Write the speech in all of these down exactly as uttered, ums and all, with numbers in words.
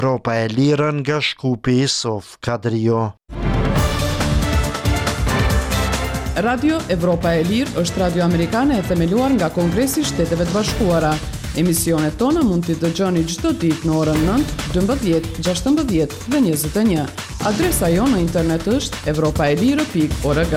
Evropa e Lirë nga Shkupi Sof Kadrio. Radio Evropa e Lirë është radio amerikane e themeluar nga Kongresi i Shteteve të Bashkuara. Emisionet tona mund t'i dëgjoni çdo ditë në orën nëntë, dymbëdhjetë, gjashtëmbëdhjetë dhe njëzet e një. Adresa jonë në internet është evropaelire pikë org.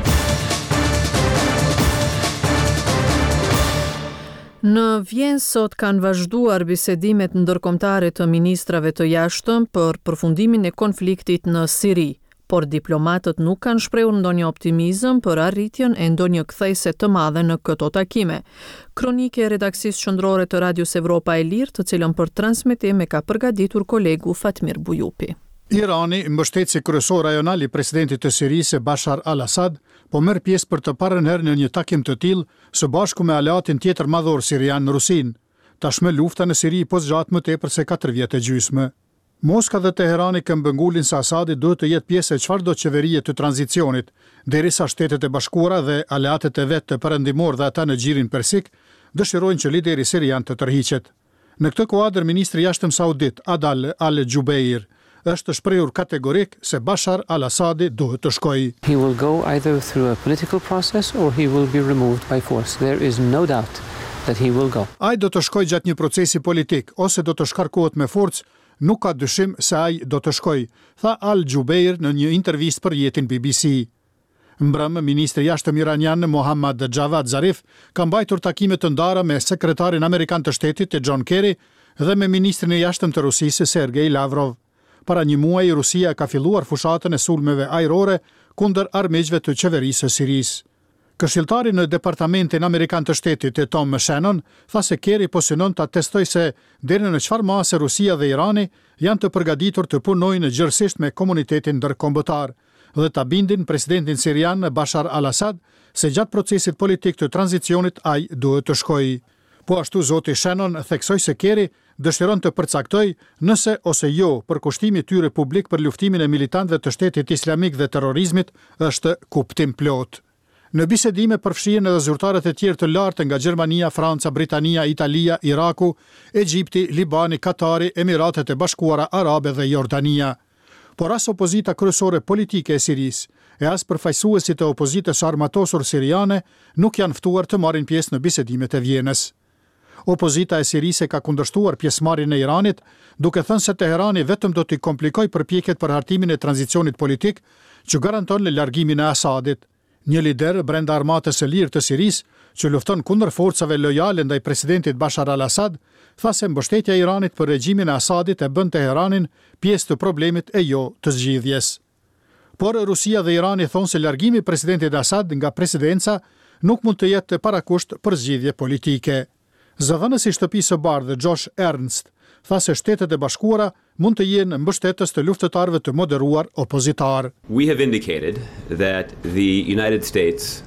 Në Vjenë sot kanë vazhduar bisedimet ndërkombëtare të ministrave të jashtëm për përfundimin e konfliktit në Siri, por diplomatët nuk kanë shprehur ndonjë optimizëm për arritjen e ndonjë kthese të madhe në këto takime. Kronike e redaksisë qendrore të Radios Evropa e Lirë, të cilën për transmetim e ka përgatitur kolegu Fatmir Bujupi. Irani, mbështetësi kryesor rajonal i presidentit të Sirisë Bashar al-Assad, po merr pjesë për të parën herë në një takim të tillë së bashku me aleatin tjetër madhor sirian, Rusin. Tashmë lufta në Siri po zgjat më tepër se katër vjet e gjysmë. Moska dhe Teherani këmbëngullin se Asadi duhet të jetë pjesë e çfarëdo qeverie të tranzicionit, derisa Shtetet e Bashkuara dhe aleatet e vet të perëndimor dhe ata në Gjirin Persik dëshirojnë që lideri sirian të tërhiqet. Në këtë kuadër, ministri i jashtëm saudit Adel Al-Jubeir është shprehur kategorik se Bashar al-Assadi duhet të shkojë. He will go either through a political process or he will be removed by force. There is no doubt that he will go. Ai do të shkojë gjatë një procesi politik ose do të shkarkohet me forcë. Nuk ka dyshim se ai do të shkojë, tha Al-Jubeir në një intervistë për jetin B B C. Mbrëmë, ministri i jashtëm iranian Mohammad Javad Zarif ka mbajtur takime të ndara me sekretarin amerikan të shtetit John Kerry dhe me ministrin e jashtëm të Rusisë Sergej Lavrov. Para një muaji, Rusia ka filluar fushatën e sulmeve ajrore kundër armiqve të qeverisë së Sirisë. Këshilltari në Departamentin Amerikan të Shtetit e Tom Shannon tha se Kerry po synon ta testoj se deri në çfarë mase Rusia dhe Irani janë të përgatitur të punojnë gjërësisht me komunitetin ndërkombëtar dhe ta bindin presidentin sirian Bashar al-Assad se gjatë procesit politik të tranzicionit ai duhet të shkojë. Po ashtu zoti Shannon theksoi se Kerry dëshiron të përcaktoj nëse ose jo përkushtimi i tyre publik për luftimin e militantëve të Shtetit Islamik dhe terrorizmit është kuptim plot. Në bisedime përfshihen edhe zyrtarët e tjerë të lartë nga Gjermania, Franca, Britania, Italia, Iraku, Egjipti, Libani, Katari, Emiratet e Bashkuara Arabe dhe Jordania. Por as opozita kryesore politike e Sirisë e as përfaqësuesit e opozitës armatosur siriane nuk janë ftuar të marrin pjesë në bisedimet e Vjenës. Opozita e Sirisë ka kundërshtuar pjesëmarrjen e Iranit, duke thënë se Teherani vetëm do t'i komplikojë përpjekjet për hartimin e tranzicionit politik që garanton largimin e Asadit. Një lider brenda armatës së lirë të Sirisë, që lufton kundër forcave lojale ndaj presidentit Bashar al-Assad, tha se mbështetja e Iranit për regjimin e Asadit e bën Teheranin pjesë të problemit e jo të zgjidhjes. Por Rusia dhe Irani thonë se largimi i presidentit Assad nga presidenca nuk mund të jetë parakusht për zgjidhje politike. Zëdhënësi i shtëpisë së bardhë Josh Ernst tha se Shtetet e Bashkuara mund të jenë mbështetës të luftëtarëve të moderuar opozitar. We have indicated that the United States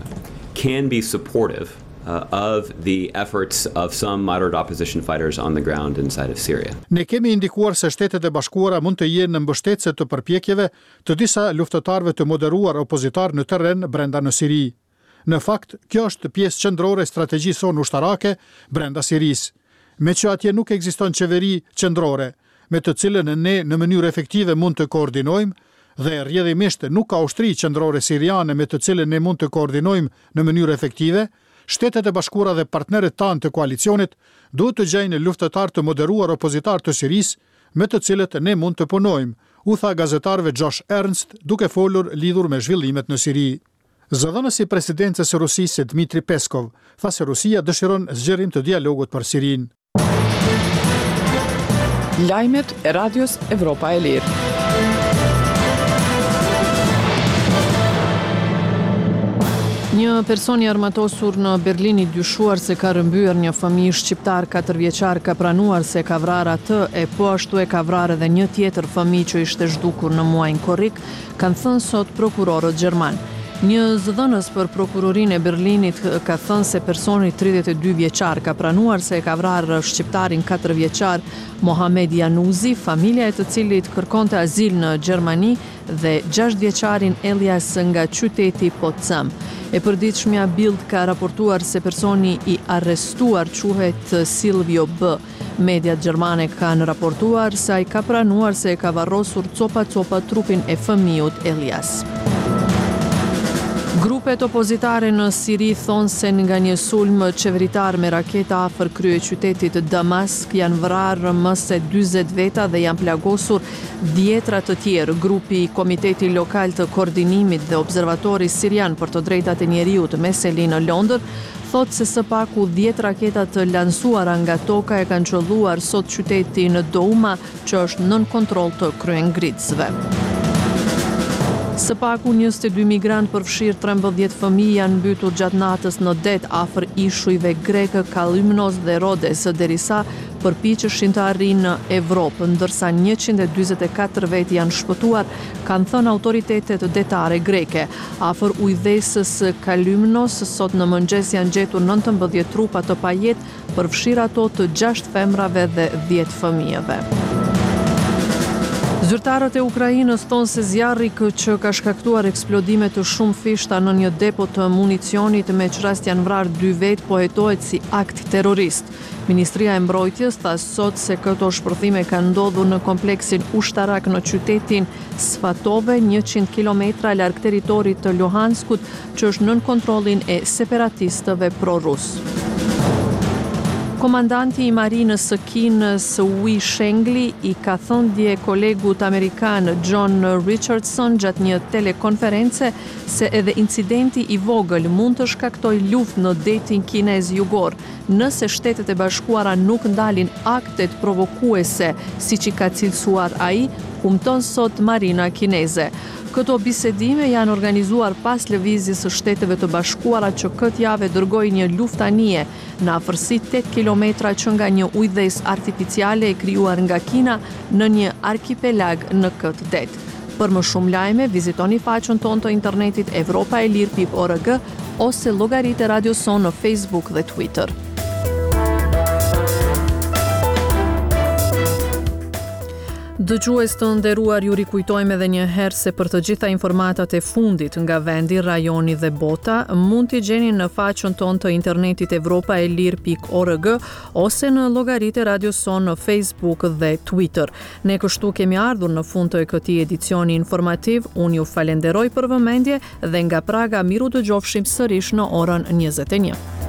can be supportive uh, of the efforts of some moderate opposition fighters on the ground inside of Syria. Ne kemi indikuar se Shtetet e Bashkuara mund të jenë mbështetëse të përpjekjeve të disa luftëtarëve të moderuar opozitar në terren brenda në Siri. Në fakt, kjo është pjesë qendrore e strategjisë sonë ushtarake brenda Sirisë. Me që atje nuk ekziston qeveri qendrore, me të cilën ne në mënyrë efektive mund të koordinojmë, dhe rrjedhimisht nuk ka ushtri qendrore siriane me të cilën ne mund të koordinojmë në mënyrë efektive, Shtetet e Bashkuara dhe partnerët tanë të koalicionit duhet të gjejnë luftëtar të moderuar opozitar të Sirisë me të cilët ne mund të punojmë, u tha gazetarëve Josh Ernst duke folur lidhur me zhvillimet në Siri. Zëdhënësi i presidencës së Rusisë Dmitri Peskov tha se Rusia dëshiron zgjerim të dialogut për Sirinë. Lajmet e Radios Evropa e Lirë. Një person i armatosur në Berlin i dyshuar se ka rëmbyer një fëmijë shqiptar katër vjeçar ka pranuar se ka vrarë atë e po ashtu e ka vrarë edhe një tjetër fëmijë që ishte zhdukur në muajin korrik, kanë thënë sot prokurorët gjerman. Një zëdhënës për prokurorinë e Berlinit ka thënë se personi tridhjetë e dy vjeçar ka pranuar se e ka vrarë shqiptarin katër vjeçar Mohamed Januzi, familja e të cilit kërkonte azil në Gjermani, dhe gjashtë vjeçarin Elias nga qyteti Potsdam. E përditshmja Bild ka raportuar se personi i arrestuar quhet Silvio B. Mediat gjermane kanë raportuar se ai ka pranuar se e ka varrosur copa-copa trupin e fëmijët Elias. Grupet opozitare në Siri thonë se nga një sulm qeveritar me raketa afër kryeqytetit Damask janë vrarë më se dyzet veta dhe janë plagosur dhjetra të tjerë. Grupi i Komiteti Lokal të Koordinimit dhe Observatori Sirian për të drejtat e njeriut Meseli në Londër thotë se së paku dhjetë raketa të lansuara nga toka e kanë qelluar sot qytetin Douma, që është nën kontroll të kryengritësve. Së paku njëzet e dy migrantë përfshirë trembëdhjetë fëmijë janë mbytur gjatë natës në det afër ishujve greke Kalymnos dhe Rodes, derisa përpiqeshin të arrijnë në Evropë, ndërsa njëqind e dyzet e katër vet janë shpëtuar, kanë thënë autoritetet detare greke. Afër ujëdhesës Kalymnos sot në mëngjes janë gjetur nëntëmbëdhjetë trupa të pajetë, përfshirë ato të gjashtë femrave dhe dhjetë fëmijëve. Zyrtarët e Ukrainës thonë se zjarri që ka shkaktuar eksplodime të shumë fishta në një depo të municionit me çrast janë vrarë dy vet po hetohet si akt terrorist. Ministria e Mbrojtjes tha sot se këto shpërthime kanë ndodhur në kompleksin ushtarak në qytetin Svatove, njëqind kilometra larg territorit të Luhanskut, që është nën kontrollin e separatistëve pro-rus. Komandanti i marinës së Kinës Wi Shengli i ka thënë dje kolegut amerikan John Richardson gjatë një telekonference se edhe incidenti i vogël mund të shkaktojë luftë në detin kinez jugor, nëse Shtetet e Bashkuara nuk ndalin aktet provokuese siç i ka cilësuar ai, humton sot marina kineze. Këto bisedime janë organizuar pas lëvizjes së Shteteve të Bashkuara që këtë javë dërgoi një luftanie në afërsi tetë kilometra që nga një ujëdhes artificiale e krijuar nga Kina në një arkipelag në këtë det. Për më shumë lajme, vizitoni faqen tonë të internetit evropa e lir pikë org ose llogaritë e Radio Son në Facebook dhe Twitter. Dëgjues të nderuar, ju rikujtojmë edhe një herë se për të gjitha informatat e fundit nga vendi, rajoni dhe bota, mund t'i gjeni në faqen tonë të internetit evropa e lir pikë org ose në llogaritë e Radio Son në Facebook dhe Twitter. Ne kështu kemi ardhur në fund të këtij edicioni informativ. Unë ju falenderoj për vëmendje dhe nga Praga miru dëgjofshim sërish në orën njëzet e një.